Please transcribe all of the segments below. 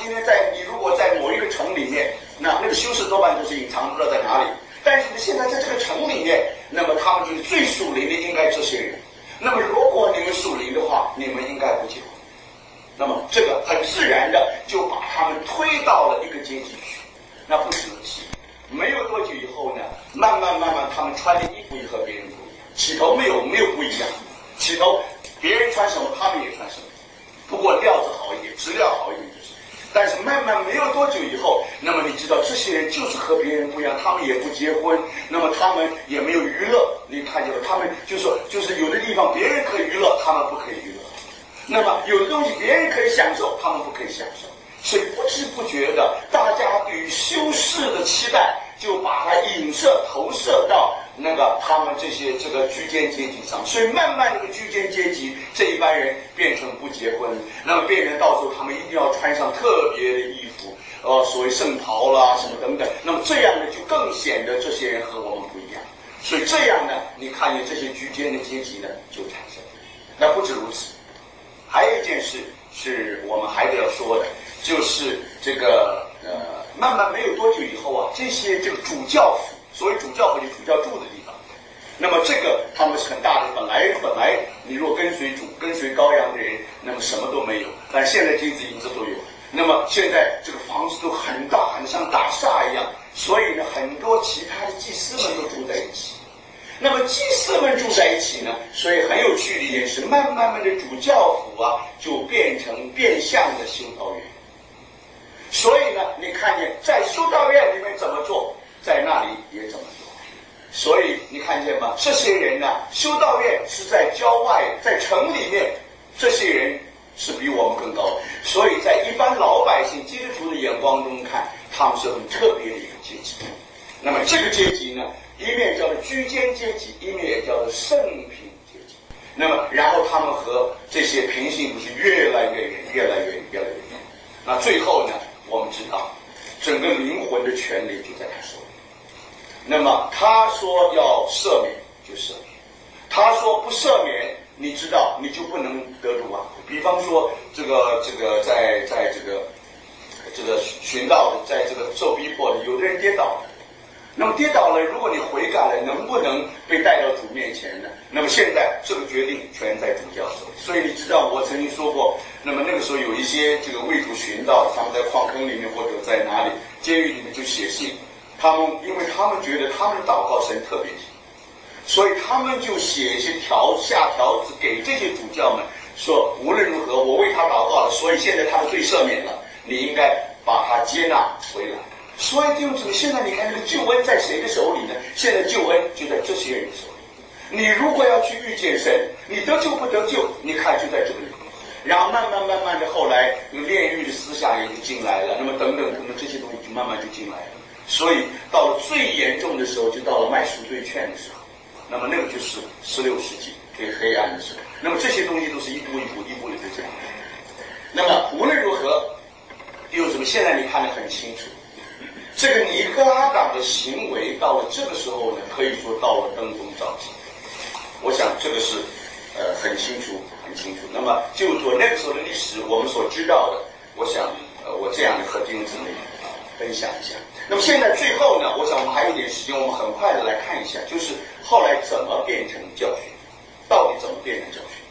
今天你如果在某一个城里面，那个修士多半都是隐藏，不知道在哪里。但是现在在这个城里面，那么他们就是最属灵的，应该这些人。那么如果你们属灵的话，你们应该不结婚。那么这个很自然的就把他们推到了一个阶级去。那不止如此，没有多久以后呢，慢慢他们穿的衣服也和别人不一样。起头没有不一样，起头别人穿什么他们也穿什么，不过料子好一点，质量好一点就是。但是慢慢没有多久以后，那么你知道这些人就是和别人不一样，他们也不结婚，那么他们也没有娱乐。你看见了，他们就是有的地方别人可以娱乐，他们不可以娱乐。那么有的东西别人可以享受，他们不可以享受。所以不知不觉的，大家对于修士的期待就把它投射到他们这个居间阶级上。所以慢慢这个居间阶级这一般人变成不结婚，那么变成到时候他们一定要穿上特别的衣服，所谓圣袍啦什么等等。那么这样呢，就更显得这些人和我们不一样。所以这样呢，你看见这些居间的阶级呢就产生。那不止如此，还有一件事是我们还得要说的，就是慢慢没有多久以后啊，这个主教府，所谓主教府就是主教住的地方，那么他们是很大的，本来你若跟随主跟随羔羊的人，那么什么都没有，但现在金子银子都有。那么现在这个房子都很大，很像大厦一样，所以呢，很多其他的祭司们都住在一起。那么祭司们住在一起呢，所以很有趣的一件事，慢慢的主教府啊，就变相的修道院。所以呢，你看见在修道院里面怎么做，在那里也怎么做。所以你看见吗？这些人呢，修道院是在郊外，在城里面，这些人是比我们更高的。所以在一般老百姓基督徒的眼光中看，他们是很特别的一个阶级。那么这个阶级呢，一面叫做居间阶级，一面也叫做圣品阶级。那么然后他们和这些平信徒是越来越远。那最后呢，我们知道整个灵魂的权利就在他手里。那么他说要赦免就赦免，他说不赦免，你知道你就不能得主啊。比方说在这个寻道的，在这个受逼迫的，有的人跌倒了。那么跌倒了，如果你悔改了，能不能被带到主面前呢？那么现在这个决定全在主教手里。所以你知道，我曾经说过，那么那个时候有一些为主寻道，他们在矿坑里面或者在哪里监狱里面就写信，因为他们觉得他们的祷告神特别听，所以他们就写一些下条子给这些主教们说，无论如何我为他祷告了，所以现在他的罪赦免了，你应该把他接纳回来。所以弟兄姊妹，现在你看这个救恩在谁的手里呢？现在救恩就在这些人的手里。你如果要去遇见神，你得救不得救，你看就在这里。然后慢慢的，后来炼狱的思想也就进来了，那么等等这些东西就慢慢就进来了。所以到了最严重的时候，就到了卖赎罪券的时候，那么那个就是16世纪最黑暗的时候。那么这些东西都是一步一步的这样。那么无论如何，弟兄姊妹，现在你看得很清楚。这个尼哥阿党的行为到了这个时候呢，可以说到了登峰造极。我想这个是很清楚。那么就说那个时候的历史，我们所知道的，我想我这样的和弟兄姊妹分享一下。那么现在最后呢，我想我们还有一点时间，我们很快的来看一下，就是后来怎么变成教训，到底怎么变成教训？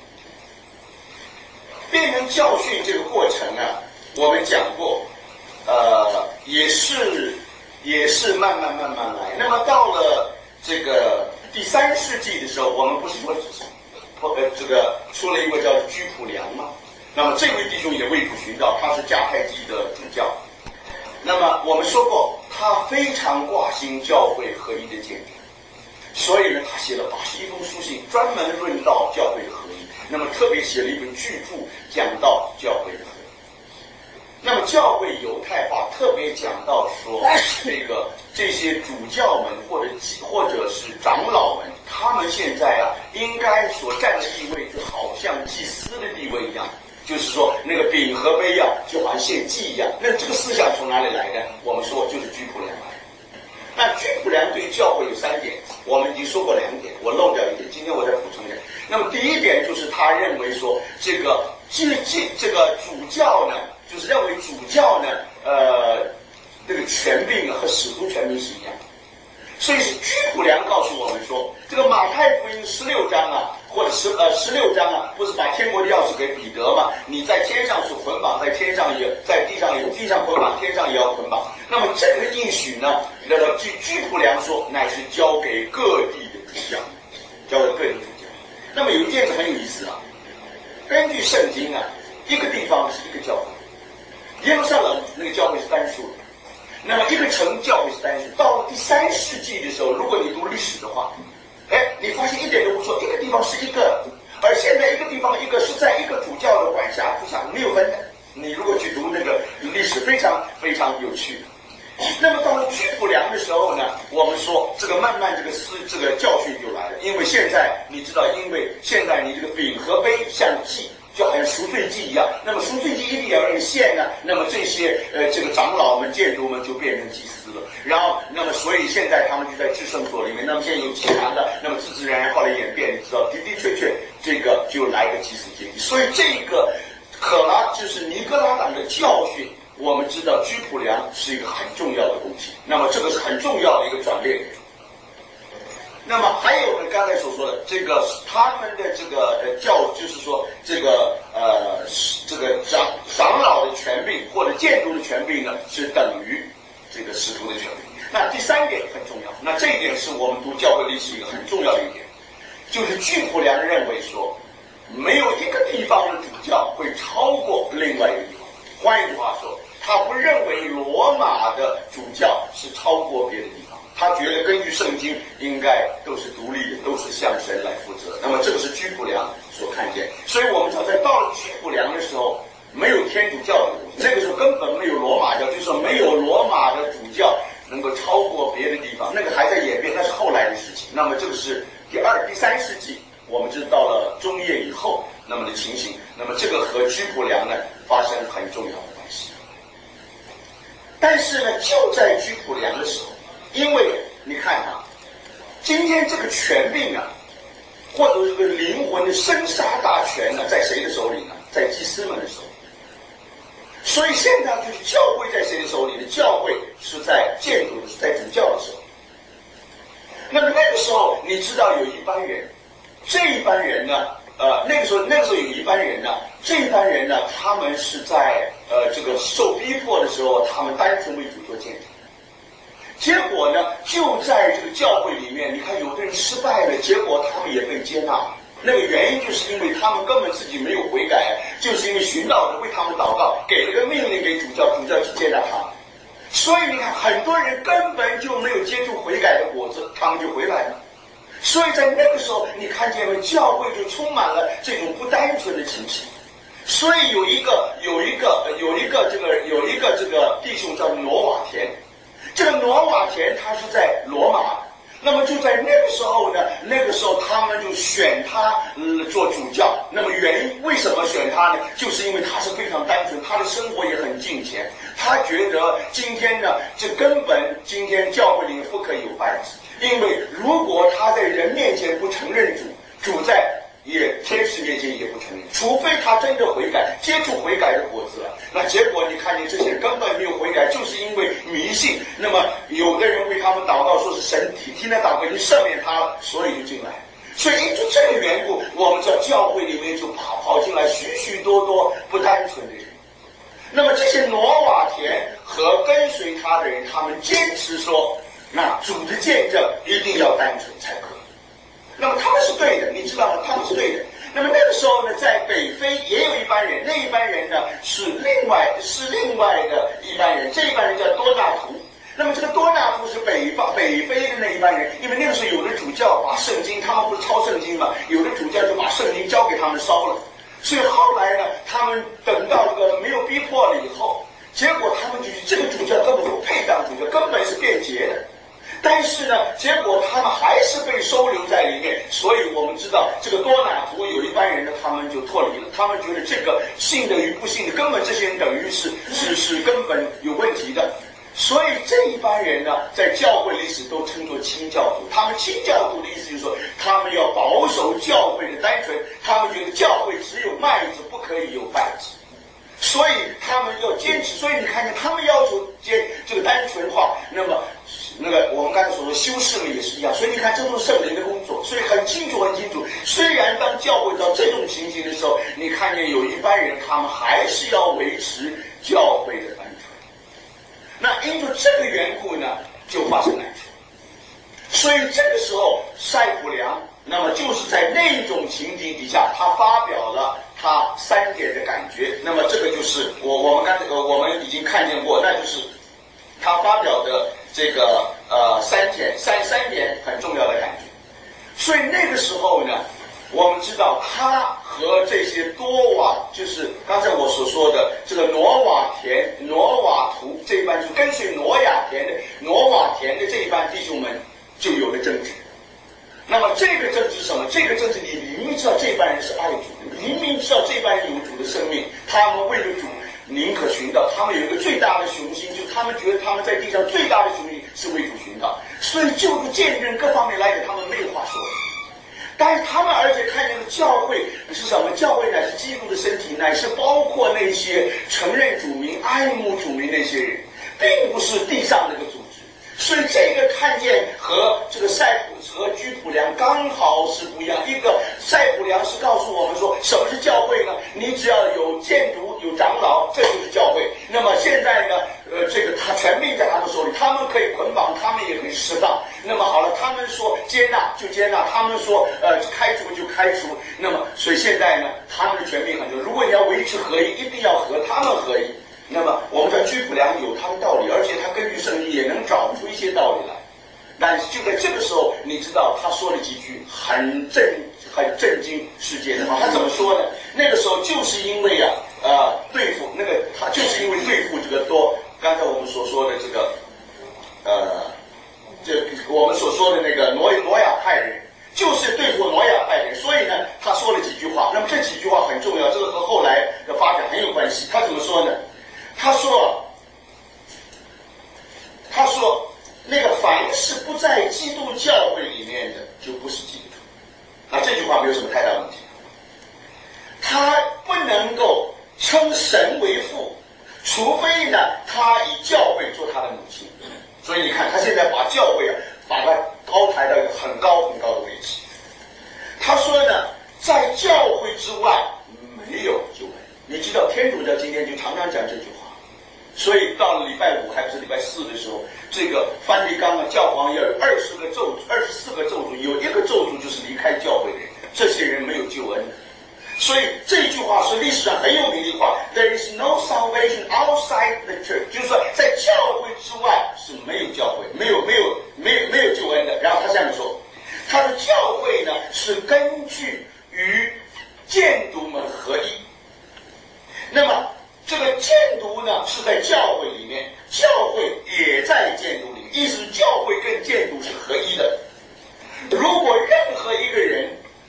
变成教训这个过程啊，我们讲过。也是慢慢来。那么到了这个第3世纪的时候，我们不是说出了一位叫居普良吗？那么这位弟兄也为主寻道，他是迦太基的主教。那么我们说过，他非常挂心教会合一的见证，所以呢，他写了81封书信，专门论到教会的合一。那么特别写了一本巨著，讲到教会的合一。那么教会犹太化特别讲到说，这些主教们或者是长老们，他们现在啊，应该所占的地位就好像祭司的地位一样，就是说那个饼和杯啊，就好像献祭一样。那这个思想从哪里来的？我们说就是居普良来的。那居普良对教会有3点，我们已经说过2点，我漏掉1点，今天我再补充一点。那么第一点就是他认为说，这个主教呢， 就是认为主教呢，这个权柄和使徒权柄是一样的。所以是居普良告诉我们说，这个马太福音16章啊，或者16章啊，不是把天国的钥匙给彼得嘛？你在天上所捆绑，在天上也在地上也地上捆绑，天上也要捆绑。那么这个应许呢，居普良说，乃是交给各地的主教，交给各地主教。那么有一件事很有意思啊，根据圣经啊，一个地方是一个教会，耶路撒冷那个教会是单数的。那么一个城教会是单数，到了第3世纪的时候，如果你读历史的话，你发现一点都不错，一个地方是一个，而现在一个地方一个是在一个主教的管辖之下，没有分的。你如果去读那个历史，非常非常有趣。那么到了居普良的时候呢，我们说这个慢慢这个教训就来了，因为现在你知道，因为现在你这个饼和杯像祭，就好像赎罪祭一样，那么赎罪祭一定要用献呢，那么这些这个长老们、建筑们就变成祭司了。然后，那么所以现在他们就在至圣所里面，那么现在有其他的，那么自然后来演变，你知道，的的确确这个就来个祭司阶级。所以这个可拉就是尼哥拉党的教训，我们知道居普良是一个很重要的东西，那么这个是很重要的一个转变点。那么还有呢，刚才所说的这个他们的这个就是说这个长老的权柄或者建筑的权柄呢，是等于这个使徒的权柄。那第3点很重要，那这一点是我们读教会历史一个很重要的一点，就是居普良认为说，没有一个地方的主教会超过另外一个地方。换一句话说，他不认为罗马的主教是超过别的地方。他觉得根据圣经应该都是独立的，都是向神来负责。那么这个是居普良所看见，所以我们知道，在到了居普良的时候，没有天主教的东西，那个时候根本没有罗马教，就是说没有罗马的主教能够超过别的地方，那个还在演变，那是后来的事情。那么这个是第3世纪，我们知道到了中叶以后那么的情形，那么这个和居普良呢发生很重要的关系。但是呢，就在居普良的时候，因为你看啊，今天这个权柄啊，或者这个灵魂的生杀大权呢，在谁的手里呢？在祭司们的手里。所以现在就是教会在谁的手里呢？教会是在建筑的，是在主教的手里。那么那个时候，你知道有一班人，这一班人呢，那个时候有一班人呢，这一班人呢，他们是在这个受逼迫的时候，他们单纯为主做见证。结果呢，就在这个教会里面，你看有的人失败了，结果他们也被接纳。那个原因就是因为他们根本自己没有悔改，就是因为寻道者为他们祷告，给了个命令给主教，主教去接纳他们。所以你看，很多人根本就没有接触悔改的果子，他们就回来了。所以在那个时候，你看见没？教会就充满了这种不单纯的情形。所以有一个这个弟兄叫挪瓦田。这个挪瓦田他是在罗马，那么就在那个时候呢，他们就选他做主教。那么原因为什么选他呢？就是因为他是非常单纯，他的生活也很敬虔。他觉得今天呢，这根本今天教会里面不可以有拜子，因为如果他在人面前不承认主在天使面前也不承认，除非他真的悔改，接触悔改的果子了。那结果你看见这些人根本没有悔改，就是因为迷信。那么有的人为他们祷告，说是神听他祷告，你赦免他了，所以就进来。所以因着这个缘故，我们知道教会里面就跑进来许许多多不单纯的人。那么这些挪瓦田和跟随他的人，他们坚持说，那主的见证一定要单纯才可以。那么他们是对的，你知道吗？他们是对的。那么那个时候呢，在北非也有一班人，那一班人呢是另外的一班人，这一班人叫多纳图。那么这个多纳图是北非的那一班人，因为那个时候有的主教把圣经，他们不是抄圣经嘛，有的主教就把圣经交给他们烧了。所以后来呢，他们等到这个没有逼迫了以后，结果他们就是这个主教根本不配当主教，根本是变节的。但是呢，结果他们还是被收留在里面，所以我们知道这个多纳图有一班人呢，他们就脱离了，他们觉得这个信的与不信的，根本这些人等于是根本有问题的。所以这一班人呢，在教会历史都称作清教徒。他们清教徒的意思就是说，他们要保守教会的单纯，他们觉得教会只有麦子，不可以有稗子。 所以他们要坚持。所以你看见他们要求这个单纯化，那么那个我们刚才所说修饰呢也是一样。所以你看，这都是圣灵的工作，所以很清楚很清楚。虽然当教会到这种情形的时候，你看见有一般人他们还是要维持教会的单纯。那因着这个缘故呢，就发生难处。所以这个时候塞普良，那么就是在那种情景底下，他发表了他3点的感觉。那么这个就是我们已经看见过，那就是他发表的这个三点很重要的感觉。所以那个时候呢，我们知道他和这些多瓦，就是刚才我所说的这个挪瓦图这一班，就跟随挪瓦田的这一班弟兄们就有了争执。那么这个争执是什么？这个争执你明明知道这班人是爱主的，明明知道这班人有主的生命，他们为了主宁可寻道，他们有一个最大的雄心，就他们觉得他们在地上最大的雄心是为主寻道，所以就着见证各方面来讲，他们没有话说。但是他们而且看见了教会是什么？教会乃是基督的身体，乃是包括那些承认主名、爱慕主名那些人，并不是地上那个组织。所以这个看见和这个塞普和居普良刚好是不一样。一个塞普良是告诉我们说，什么是教会呢？你只要有监督、有长老，这就是教会。那么现在呢，这个他权柄在他们手里，他们可以捆绑，他们也可以释放。那么好了，他们说接纳就接纳，他们说开除就开除。那么所以现在呢，他们的权柄很重要。如果你要维持合一，一定要和他们合一。那么我们知道居普良有他的道理，而且他根据圣经也能找出一些道理来。但是就在这个时候，你知道他说了几句很震惊世界的话。他怎么说呢？那个时候就是因为对付那个他就是因为对付这个刚才我们所说的这个我们所说的那个挪亚派人，就是对付挪亚派人，所以呢他说了几句话。那么这几句话很重要，这个和后来的发展很有关系。他怎么说呢？他说那个凡是不在基督教会里面的，就不是基督徒。这句话没有什么太大问题。他不能够称神为父，除非呢他以教会做他的母亲。所以你看，他现在把教会把它高抬到一个很高很高的位置。他说呢，在教会之外没有救恩。你知道天主教今天就常常讲这句话。所以到了礼拜5还不是礼拜4的时候，这个梵蒂冈教皇要有24个咒诅，有一个咒诅就是离开教会的人，这些人没有救恩的。所以这句话是历史上很有名的话 ，There is no salvation outside the church， 就是说在教会之外是没有教会，没有救恩的。然后他下面说，他的教会呢是根据与监督们合一。那么这个监督呢是在教会里面，教会也在监督里面，意思是教会跟监督是合一的。如果任何一个人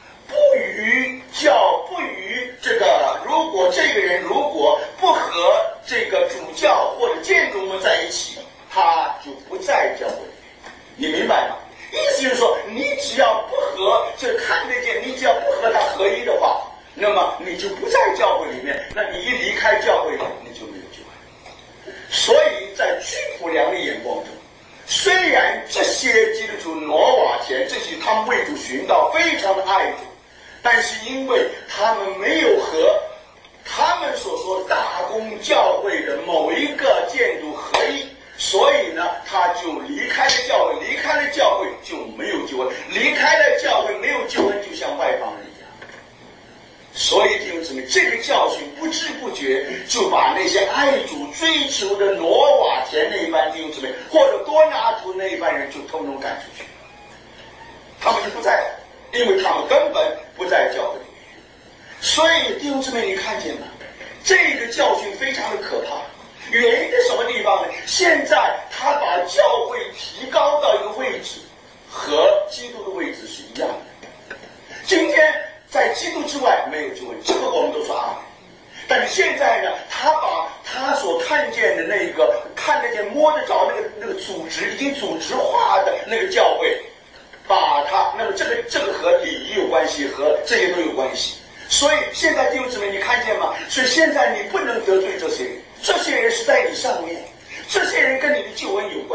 如果这个人如果不和这个主教或者监督们在一起，他就不在教会里面。你明白吗？意思就是说，你只要不和看得见，你只要不和他合一的话，那么你就不在教会里面，那你一离开教会，你就没有救恩。所以在居普良的眼光中，虽然这些基督徒挪瓦田这些他们为主寻道，非常的爱主，但是因为他们没有和他们所说大公教会的某一个监督合一，所以呢他就离开了教会，离开了教会就没有救恩，离开了教会没有救恩，就像外邦人一样。所以弟兄姊妹，这个教训不知不觉就把那些爱主追求的挪瓦田那一班弟兄姊妹，或者多拿图那一班人就统统赶出去，他们就不在了，因为他们根本不在教会里面。所以弟兄姊妹，你看见吗？这个教训非常的可怕。原因在什么地方呢？现在他把教会提高到一个位置，和基督的位置是一样的。今天在基督之外没有救恩，这个我们都说阿门。但是现在呢，他把他所看见的那个看得见摸得着那个组织已经组织化的那个教会，把它，那么这个和礼仪有关系，和这些都有关系。 所以现在弟兄姊妹，你看见吗？所以现在你不能得罪这些人，这些人是在你上面，这些人跟你的救恩有关。